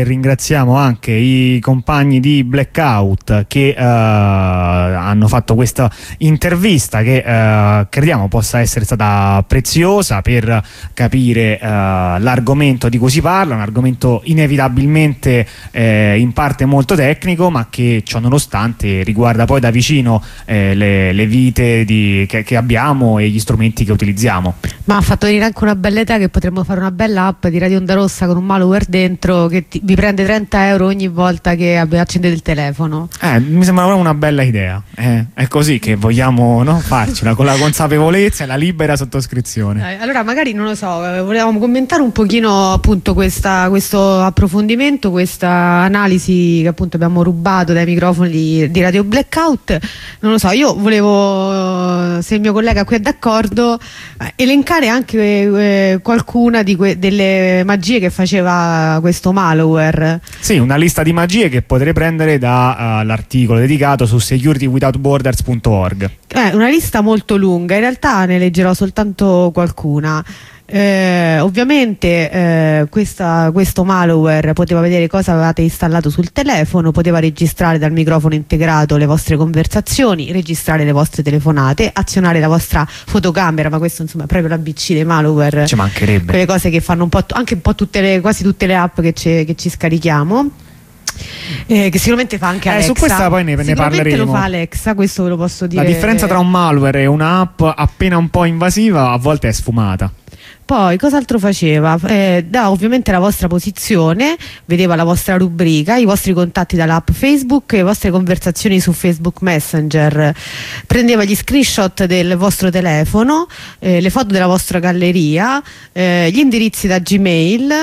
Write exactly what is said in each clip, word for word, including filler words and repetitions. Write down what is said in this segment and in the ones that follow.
Ringraziamo anche i compagni di Blackout che uh, hanno fatto questa intervista che uh, crediamo possa essere stata preziosa per capire uh, l'argomento di cui si parla, un argomento inevitabilmente eh, in parte molto tecnico, ma che ciò nonostante riguarda poi da vicino eh, le, le vite di, che, che abbiamo e gli strumenti che utilizziamo. Ma ha fatto venire anche una bella idea che potremmo fare una bella app di Radio Onda Rossa con un malware dentro che ti, vi prende trenta euro ogni volta che accendete il telefono. Eh, mi sembra proprio una bella idea. Eh, è così che vogliamo, no, farcela, con la consapevolezza e la libera sottoscrizione. Eh, allora magari, non lo so, volevamo commentare un pochino appunto questa, questo approfondimento, questa analisi che appunto abbiamo rubato dai microfoni di Radio Blackout. Non lo so, io volevo, se il mio collega qui è d'accordo, elencare anche eh, qualcuna di que delle magie che faceva questo malware. Sì, una lista di magie che potrei prendere dall'articolo uh, dedicato su security without borders punto org. È una lista molto lunga, in realtà ne leggerò soltanto qualcuna. Eh, ovviamente eh, questa, questo malware poteva vedere cosa avevate installato sul telefono, poteva registrare dal microfono integrato le vostre conversazioni, registrare le vostre telefonate, azionare la vostra fotocamera, ma questo insomma è proprio l'A B C dei malware. Ci mancherebbe. Quelle cose che fanno un po' anche un po' tutte le, quasi tutte le app che, che ci scarichiamo. Eh, che sicuramente fa anche Alexa. Eh, su questa poi ne, ne parleremo. Lo fa Alexa, questo ve lo posso dire. La differenza tra un malware e un'app appena un po' invasiva a volte è sfumata. Poi cos'altro faceva? Eh, da ovviamente la vostra posizione, vedeva la vostra rubrica, i vostri contatti dall'app Facebook, le vostre conversazioni su Facebook Messenger, prendeva gli screenshot del vostro telefono, eh, le foto della vostra galleria, eh, gli indirizzi da Gmail,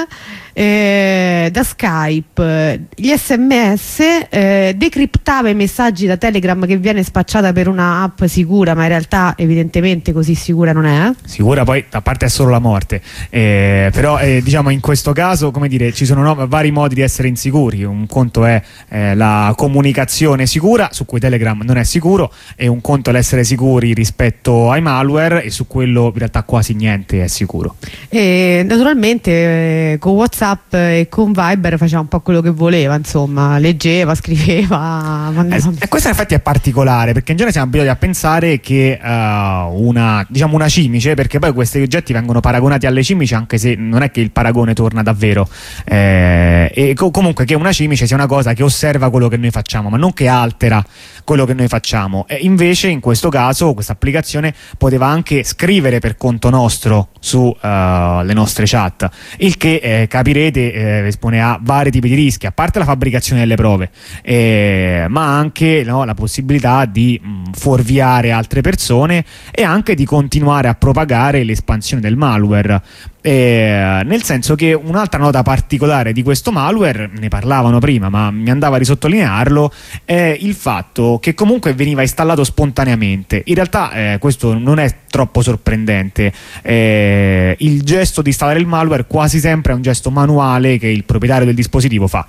eh, da Skype, gli sms, eh, decriptava i messaggi da Telegram che viene spacciata per una app sicura, ma in realtà evidentemente così sicura non è. Sicura poi a parte è solo la morte, eh, però eh, diciamo in questo caso, come dire, ci sono no, vari modi di essere insicuri. Un conto è eh, la comunicazione sicura, su cui Telegram non è sicuro, e un conto è l'essere sicuri rispetto ai malware, e su quello in realtà quasi niente è sicuro. E naturalmente eh, con WhatsApp e con Viber faceva un po' quello che voleva, insomma, leggeva, scriveva, mandava... eh, e questo in effetti è particolare, perché in genere siamo abituati a pensare che uh, una, diciamo una cimice, perché poi questi oggetti vengono paragonati alle cimici, anche se non è che il paragone torna davvero, eh, e co comunque che una cimice sia una cosa che osserva quello che noi facciamo, ma non che altera quello che noi facciamo. E invece in questo caso questa applicazione poteva anche scrivere per conto nostro su uh, le nostre chat, il che eh, capirete eh, espone a vari tipi di rischi, a parte la fabbricazione delle prove, eh, ma anche no, la possibilità di mh, fuorviare altre persone e anche di continuare a propagare l'espansione del malware. Eh, nel senso che un'altra nota particolare di questo malware, ne parlavano prima ma mi andava di sottolinearlo, è il fatto che comunque veniva installato spontaneamente. In realtà eh, questo non è troppo sorprendente, eh, il gesto di installare il malware quasi sempre è un gesto manuale che il proprietario del dispositivo fa,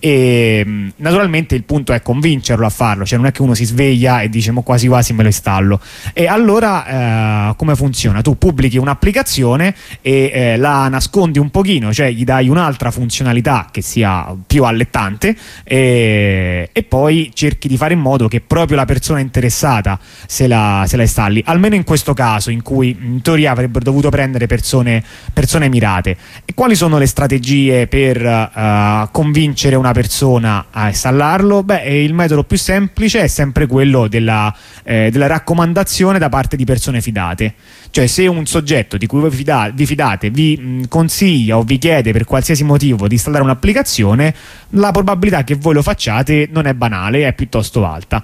e mh, naturalmente il punto è convincerlo a farlo, cioè non è che uno si sveglia e dice mo quasi quasi me lo installo. E allora eh, come funziona? Tu pubblichi un'applicazione e eh, la nascondi un pochino, cioè gli dai un'altra funzionalità che sia più allettante, e, e poi cerchi di fare in modo che proprio la persona interessata se la, se la installi, almeno in questo caso in cui in teoria avrebbero dovuto prendere persone, persone mirate. E quali sono le strategie per uh, convincere una persona a installarlo? Beh, il metodo più semplice è sempre quello della, eh, della raccomandazione da parte di persone fidate. Cioè, se un soggetto di cui voi fida vi fidate vi mh, consiglia o vi chiede per qualsiasi motivo di installare un'applicazione, la probabilità che voi lo facciate non è banale, è piuttosto alta.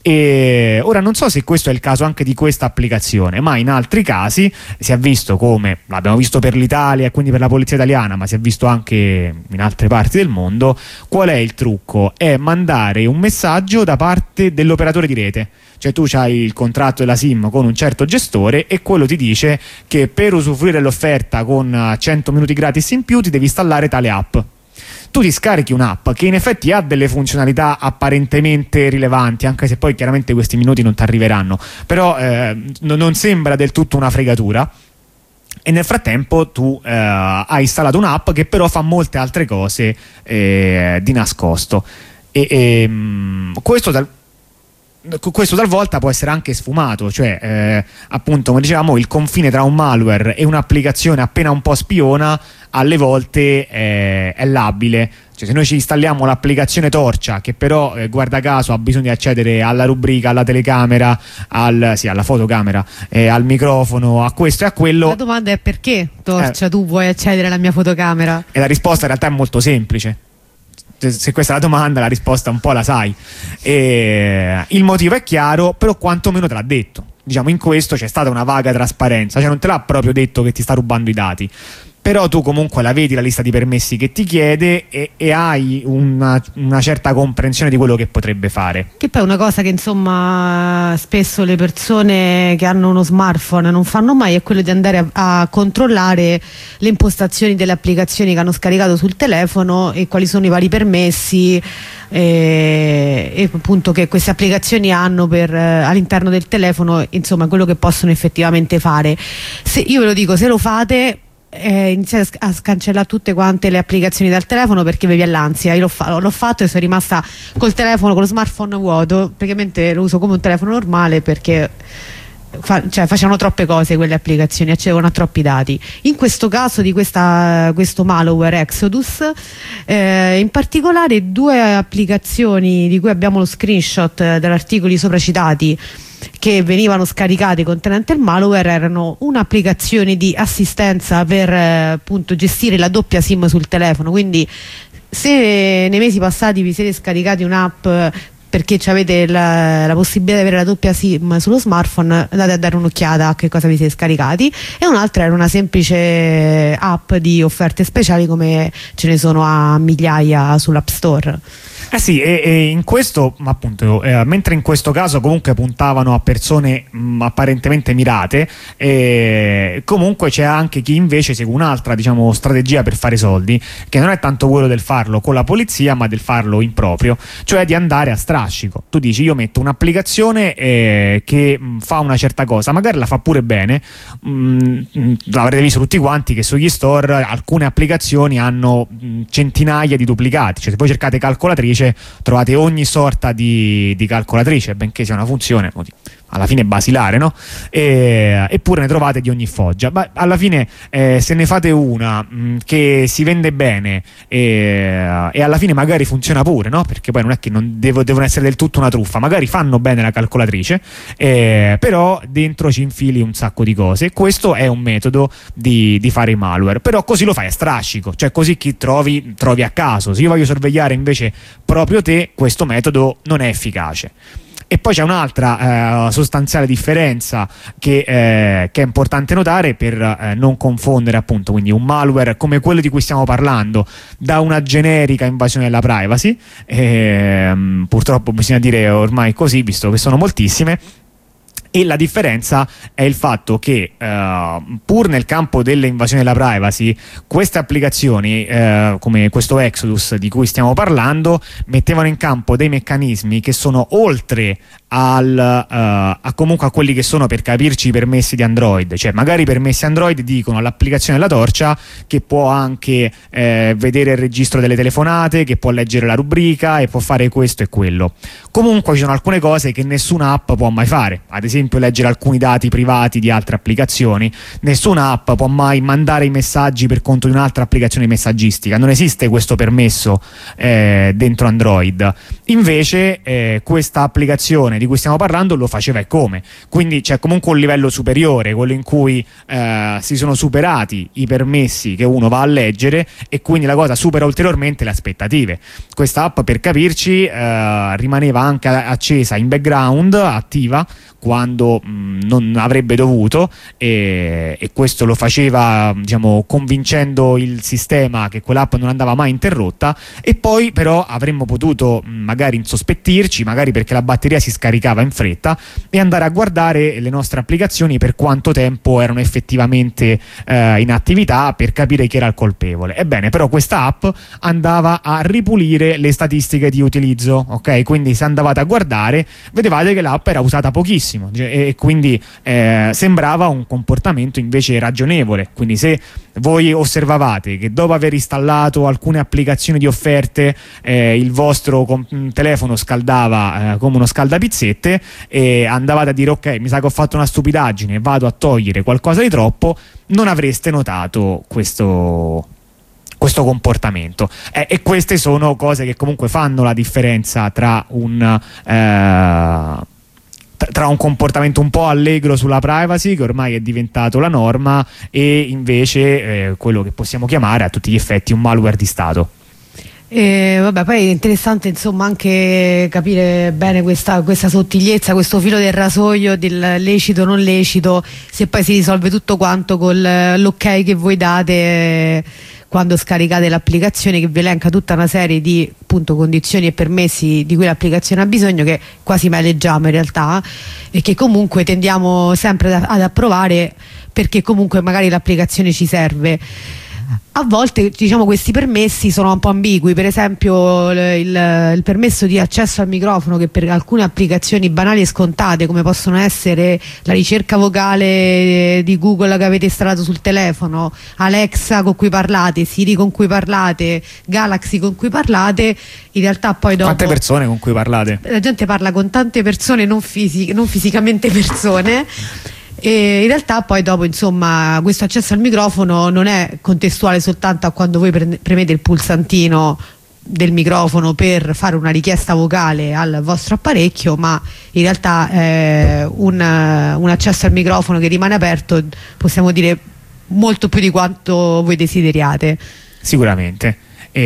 E ora non so se questo è il caso anche di questa applicazione, ma in altri casi si è visto, come l'abbiamo visto per l'Italia e quindi per la polizia italiana, ma si è visto anche in altre parti del mondo, qual è il trucco? È mandare un messaggio da parte dell'operatore di rete. Cioè tu hai il contratto della SIM con un certo gestore e quello ti dice che per usufruire dell'offerta con cento minuti gratis in più ti devi installare tale app. Tu ti scarichi un'app che in effetti ha delle funzionalità apparentemente rilevanti, anche se poi chiaramente questi minuti non ti arriveranno, però eh, non sembra del tutto una fregatura. e nel frattempo tu eh, hai installato un'app che però fa molte altre cose eh, di nascosto, e, e mh, questo dal Questo talvolta può essere anche sfumato, cioè eh, appunto come dicevamo il confine tra un malware e un'applicazione appena un po' spiona alle volte eh, è labile. Cioè, se noi ci installiamo l'applicazione Torcia, che però eh, guarda caso ha bisogno di accedere alla rubrica, alla telecamera, al, sì, alla fotocamera, eh, al microfono, a questo e a quello. La domanda è: perché Torcia eh, tu vuoi accedere alla mia fotocamera? E la risposta in realtà è molto semplice. Se questa è la domanda, la risposta un po' la sai. E il motivo è chiaro, però quantomeno te l'ha detto. Diciamo, in questo c'è stata una vaga trasparenza, cioè non te l'ha proprio detto che ti sta rubando i dati, però tu comunque la vedi la lista di permessi che ti chiede e, e hai una, una certa comprensione di quello che potrebbe fare. Che poi è una cosa che insomma spesso le persone che hanno uno smartphone non fanno mai, è quello di andare a, a controllare le impostazioni delle applicazioni che hanno scaricato sul telefono e quali sono i vari permessi e, e appunto che queste applicazioni hanno per eh, all'interno del telefono, insomma quello che possono effettivamente fare. Se, io ve lo dico, se lo fate, Eh, iniziate a cancellare tutte quante le applicazioni dal telefono, perché bevi all'ansia. Io l'ho, fa l'ho fatto e sono rimasta col telefono, con lo smartphone vuoto, praticamente lo uso come un telefono normale, perché fa cioè, facevano troppe cose quelle applicazioni, accedevano a troppi dati. In questo caso di questa, questo malware Exodus, eh, in particolare due applicazioni di cui abbiamo lo screenshot degli articoli sopra citati che venivano scaricate contenente il malware erano un'applicazione di assistenza per eh, appunto gestire la doppia SIM sul telefono. Quindi se nei mesi passati vi siete scaricati un'app perché avete la, la possibilità di avere la doppia SIM sullo smartphone, andate a dare un'occhiata a che cosa vi siete scaricati. E un'altra era una semplice app di offerte speciali, come ce ne sono a migliaia sull'App Store. Eh sì, e, e in questo, ma appunto, eh, mentre in questo caso comunque puntavano a persone mh, apparentemente mirate, eh, comunque c'è anche chi invece segue un'altra, diciamo, strategia per fare soldi, che non è tanto quello del farlo con la polizia, ma del farlo in proprio, cioè di andare a strascico. Tu dici: io metto un'applicazione eh, che mh, fa una certa cosa, magari la fa pure bene, mh, l'avrete visto tutti quanti che sugli store alcune applicazioni hanno mh, centinaia di duplicati. Cioè, se voi cercate calcolatrice trovate ogni sorta di, di calcolatrice, benché sia una funzione alla fine basilare, no? E, eppure ne trovate di ogni foggia. Ma alla fine eh, se ne fate una mh, che si vende bene e, e alla fine magari funziona pure, no? Perché poi non è che non devo, devono essere del tutto una truffa, magari fanno bene la calcolatrice, eh, però dentro ci infili un sacco di cose. Questo è un metodo di, di fare i malware, però così lo fai a strascico, cioè così chi trovi trovi a caso. Se io voglio sorvegliare invece proprio te, questo metodo non è efficace. E poi c'è un'altra eh, sostanziale differenza che, eh, che è importante notare per eh, non confondere appunto quindi un malware come quello di cui stiamo parlando da una generica invasione della privacy. E, purtroppo bisogna dire ormai così, visto che sono moltissime. E la differenza è il fatto che uh, pur nel campo delle invasioni della privacy, queste applicazioni uh, come questo Exodus di cui stiamo parlando mettevano in campo dei meccanismi che sono oltre al, uh, a comunque a quelli che sono, per capirci, i permessi di Android. Cioè magari i permessi Android dicono all'applicazione della Torcia che può anche eh, vedere il registro delle telefonate, che può leggere la rubrica e può fare questo e quello. Comunque ci sono alcune cose che nessuna app può mai fare, ad esempio leggere alcuni dati privati di altre applicazioni. Nessuna app può mai mandare i messaggi per conto di un'altra applicazione messaggistica, non esiste questo permesso eh, dentro Android. Invece eh, questa applicazione di cui stiamo parlando lo faceva e come, quindi c'è comunque un livello superiore, quello in cui eh, si sono superati i permessi che uno va a leggere e quindi la cosa supera ulteriormente le aspettative. Questa app, per capirci, eh, rimaneva anche accesa in background, attiva, quando mh, non avrebbe dovuto, e, e questo lo faceva, diciamo, convincendo il sistema che quell'app non andava mai interrotta. E poi però avremmo potuto mh, magari insospettirci, magari perché la batteria si scaricava in fretta, e andare a guardare le nostre applicazioni per quanto tempo erano effettivamente eh, in attività, per capire chi era il colpevole. Ebbene, però questa app andava a ripulire le statistiche di utilizzo, ok? Quindi se andavate a guardare vedevate che l'app era usata pochissimo, e, e quindi eh, sembrava un comportamento invece ragionevole. Quindi se voi osservavate che dopo aver installato alcune applicazioni di offerte eh, il vostro com- telefono scaldava eh, come uno scaldapizzette e andavate a dire ok, mi sa che ho fatto una stupidaggine, vado a togliere qualcosa di troppo, non avreste notato questo questo comportamento eh, e queste sono cose che comunque fanno la differenza tra un eh, tra un comportamento un po' allegro sulla privacy, che ormai è diventato la norma, e invece eh, quello che possiamo chiamare a tutti gli effetti un malware di Stato. E vabbè, poi è interessante insomma anche capire bene questa, questa sottigliezza, questo filo del rasoio del lecito non lecito, se poi si risolve tutto quanto con l'ok che voi date quando scaricate l'applicazione, che vi elenca tutta una serie di appunto condizioni e permessi di cui l'applicazione ha bisogno, che quasi mai leggiamo in realtà e che comunque tendiamo sempre ad approvare perché comunque magari l'applicazione ci serve. A volte diciamo questi permessi sono un po' ambigui, per esempio il, il, il permesso di accesso al microfono, che per alcune applicazioni banali e scontate come possono essere la ricerca vocale di Google che avete installato sul telefono, Alexa con cui parlate, Siri con cui parlate, Galaxy con cui parlate, in realtà poi dopo... Quante persone con cui parlate? La gente parla con tante persone, non, fisic- non fisicamente persone. E in realtà poi dopo insomma questo accesso al microfono non è contestuale soltanto a quando voi pre- premete il pulsantino del microfono per fare una richiesta vocale al vostro apparecchio, ma in realtà è un, un accesso al microfono che rimane aperto, possiamo dire, molto più di quanto voi desideriate. Sicuramente.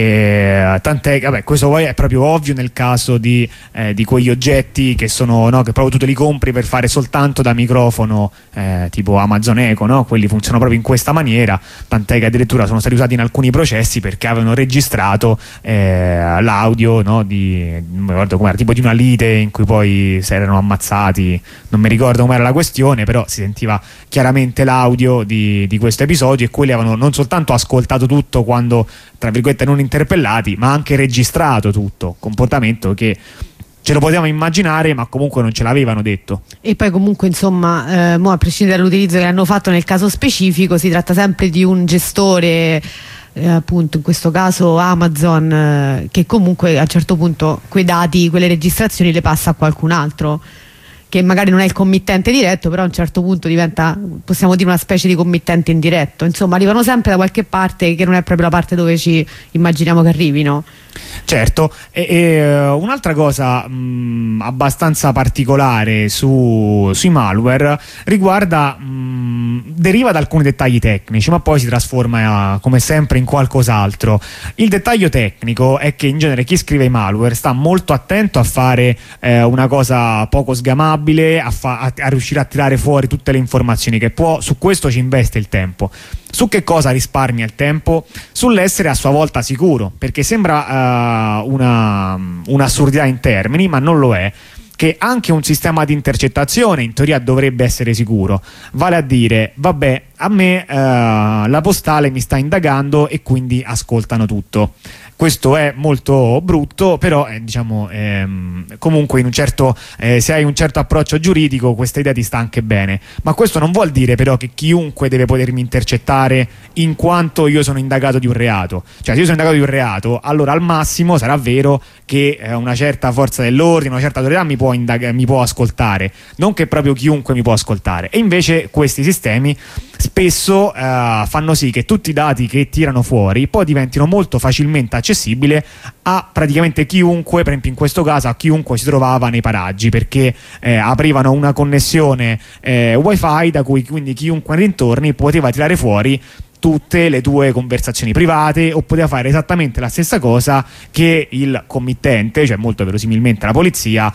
E, tant'è che vabbè, questo poi è proprio ovvio nel caso di, eh, di quegli oggetti che sono, no, che proprio tu te li compri per fare soltanto da microfono, eh, tipo Amazon Echo, no? Quelli funzionano proprio in questa maniera, tant'è che addirittura sono stati usati in alcuni processi perché avevano registrato eh, l'audio, no? Di, non mi ricordo com'era, tipo di una lite in cui poi si erano ammazzati, non mi ricordo com'era la questione, però si sentiva chiaramente l'audio di, di questo episodio, e quelli avevano non soltanto ascoltato tutto quando, tra virgolette, non interpellati, ma anche registrato tutto, comportamento che ce lo potevamo immaginare ma comunque non ce l'avevano detto. E poi comunque insomma eh, mo, a prescindere dall'utilizzo che hanno fatto nel caso specifico, si tratta sempre di un gestore, eh, appunto in questo caso Amazon, eh, che comunque a un certo punto quei dati, quelle registrazioni le passa a qualcun altro che magari non è il committente diretto, però a un certo punto diventa, possiamo dire, una specie di committente indiretto. Insomma, arrivano sempre da qualche parte che non è proprio la parte dove ci immaginiamo che arrivino. Certo, e, e un'altra cosa mh, abbastanza particolare su, sui malware riguarda, mh, deriva da alcuni dettagli tecnici, ma poi si trasforma come sempre in qualcos'altro. Il dettaglio tecnico è che in genere chi scrive i malware sta molto attento a fare eh, una cosa poco sgamabile, a, fa- a, a riuscire a tirare fuori tutte le informazioni che può. Su questo ci investe il tempo. Su che cosa risparmia il tempo? Sull'essere a sua volta sicuro, perché sembra uh, una, un'assurdità in termini, ma non lo è, che anche un sistema di intercettazione in teoria dovrebbe essere sicuro. Vale a dire, vabbè, a me uh, la postale mi sta indagando e quindi ascoltano tutto. Questo è molto brutto, però eh, diciamo ehm, comunque in un certo, eh, se hai un certo approccio giuridico questa idea ti sta anche bene, ma questo non vuol dire però che chiunque deve potermi intercettare in quanto io sono indagato di un reato. Cioè, se io sono indagato di un reato, allora al massimo sarà vero che eh, una certa forza dell'ordine, una certa autorità mi può, indag- mi può ascoltare, non che proprio chiunque mi può ascoltare. E invece questi sistemi spesso eh, fanno sì che tutti i dati che tirano fuori poi diventino molto facilmente accessibile a praticamente chiunque, per esempio in questo caso a chiunque si trovava nei paraggi, perché eh, aprivano una connessione eh, wifi da cui quindi chiunque nei dintorni poteva tirare fuori tutte le tue conversazioni private, o poteva fare esattamente la stessa cosa che il committente, cioè molto verosimilmente la polizia,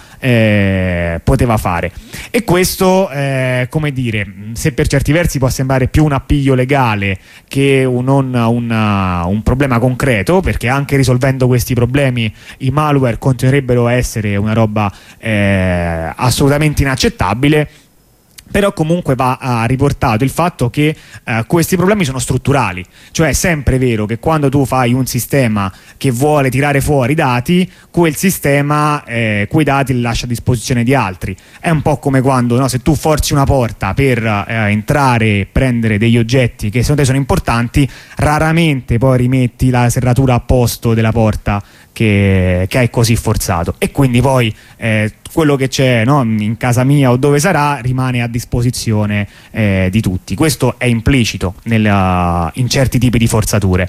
eh, poteva fare. E questo, eh, come dire, se per certi versi può sembrare più un appiglio legale che un, un, un, un problema concreto, perché anche risolvendo questi problemi i malware continuerebbero a essere una roba eh, assolutamente inaccettabile, Però comunque va uh, riportato il fatto che uh, questi problemi sono strutturali, cioè è sempre vero che quando tu fai un sistema che vuole tirare fuori dati, quel sistema eh, quei dati li lascia a disposizione di altri. È un po' come quando, no, se tu forzi una porta per uh, entrare e prendere degli oggetti che secondo te sono importanti, raramente poi rimetti la serratura a posto della porta che, che hai così forzato, e quindi poi eh, quello che c'è, no, in casa mia o dove sarà rimane a disposizione eh, di tutti. Questo è implicito nella, in certi tipi di forzature.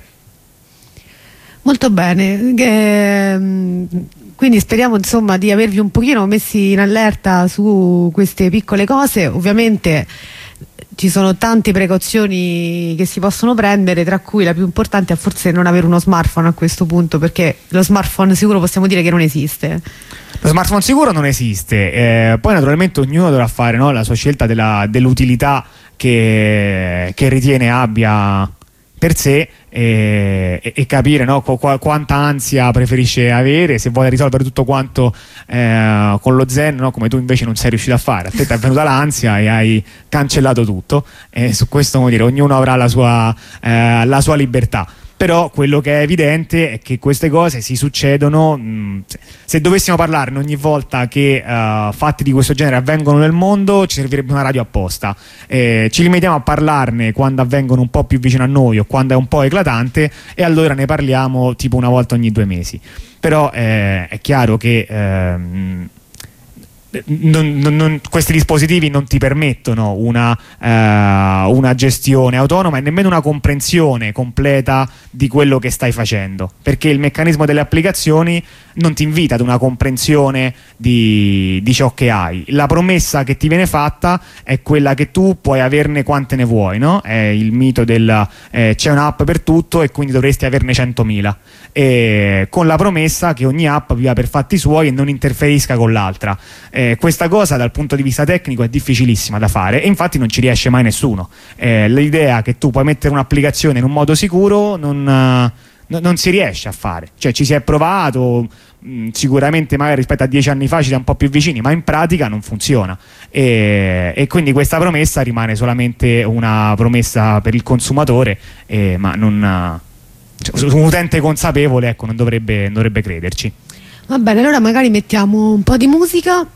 Molto bene, eh, quindi speriamo insomma di avervi un pochino messi in allerta su queste piccole cose. Ovviamente ci sono tante precauzioni che si possono prendere, tra cui la più importante è forse non avere uno smartphone a questo punto, perché lo smartphone sicuro possiamo dire che non esiste. Lo smartphone sicuro non esiste, eh, poi naturalmente ognuno dovrà fare, no, la sua scelta della, dell'utilità che, che ritiene abbia per sé, e, e, e capire, no, qu quanta ansia preferisce avere, se vuole risolvere tutto quanto eh, con lo zen, no, come tu invece non sei riuscito a fare. A te ti è venuta l'ansia e hai cancellato tutto, e su questo, come dire, ognuno avrà la sua, eh, la sua libertà. Però quello che è evidente è che queste cose si succedono, mh, se dovessimo parlarne ogni volta che uh, fatti di questo genere avvengono nel mondo, ci servirebbe una radio apposta. Eh, ci limitiamo a parlarne quando avvengono un po' più vicino a noi o quando è un po' eclatante, e allora ne parliamo tipo una volta ogni due mesi. Però eh, è chiaro che ehm, Non, non, non, questi dispositivi non ti permettono una, uh, una gestione autonoma e nemmeno una comprensione completa di quello che stai facendo, perché il meccanismo delle applicazioni non ti invita ad una comprensione di, di ciò che hai. La promessa che ti viene fatta è quella che tu puoi averne quante ne vuoi, no? È il mito del eh, c'è un'app per tutto e quindi dovresti averne centomila, e con la promessa che ogni app viva per fatti suoi e non interferisca con l'altra. Eh, questa cosa dal punto di vista tecnico è difficilissima da fare, e infatti non ci riesce mai nessuno. Eh, l'idea che tu puoi mettere un'applicazione in un modo sicuro non, uh, non si riesce a fare. Cioè ci si è provato, mh, sicuramente magari rispetto a dieci anni fa ci siamo un po' più vicini, ma in pratica non funziona, e, e quindi questa promessa rimane solamente una promessa per il consumatore, eh, ma non, uh, un utente consapevole, ecco, non dovrebbe, non dovrebbe crederci. Va bene, allora magari mettiamo un po' di musica